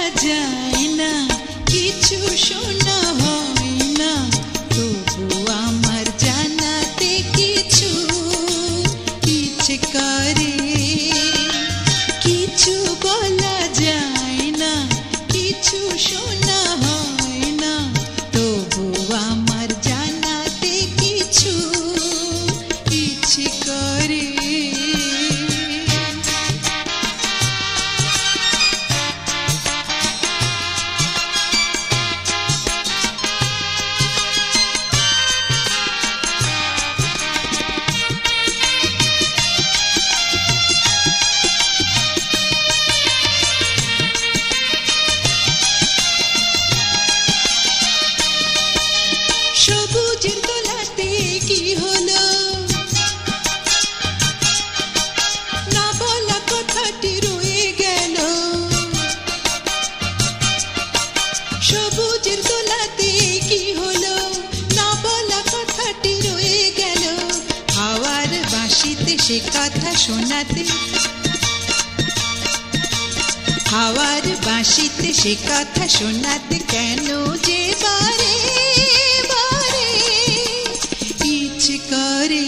যায় না, কিছু শোনা হয় না, তবু আমার জানাতে কিছু ইচ্ছে করে। কিছু বলা যায় না, কিছু শোনা হয় না, তবু আমার জানাতে কিছু ইচ্ছে করে। সবুজের দোলাতে কি হলো, না বলা কথাটি রয়ে গেল। সবুজের দোলাতে কি হলো, না বলা কথাটি রয়ে গেল। হাওয়ার বাঁশিতে সে কথা শোনাতে, হাওয়ার বাঁশিতে সে কথা শোনাতে কেন যে বারে ইচ্ছে করে।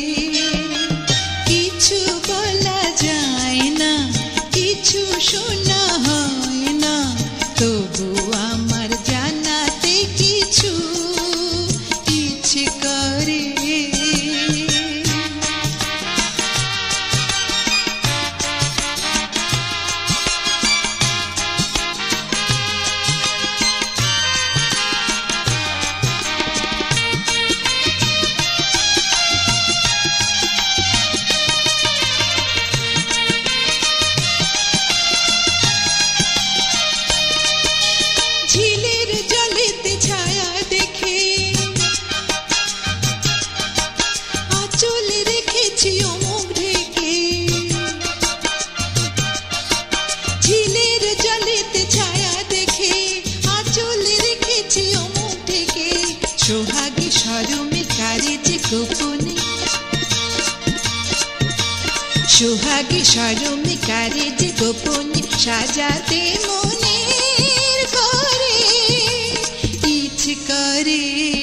কিছু বলা যায় না, কিছু শোনা হয় না, তবু আমার জানাতে কিছু ইচ্ছে করে। ঝিলের জলেতে ছায়া দেখে আঁচলে রেখেছি মুখ ঢেকে। ঝিলের জলেতে ছায়া দেখে আঁচলে রেখেছি মুখ ঢেকে। সোহাগে শরমে কারে যে গোপনে, সোহাগে শরমে কারে যে গোপনে সাজাতে মনের ঘরে ইচ্ছে করে।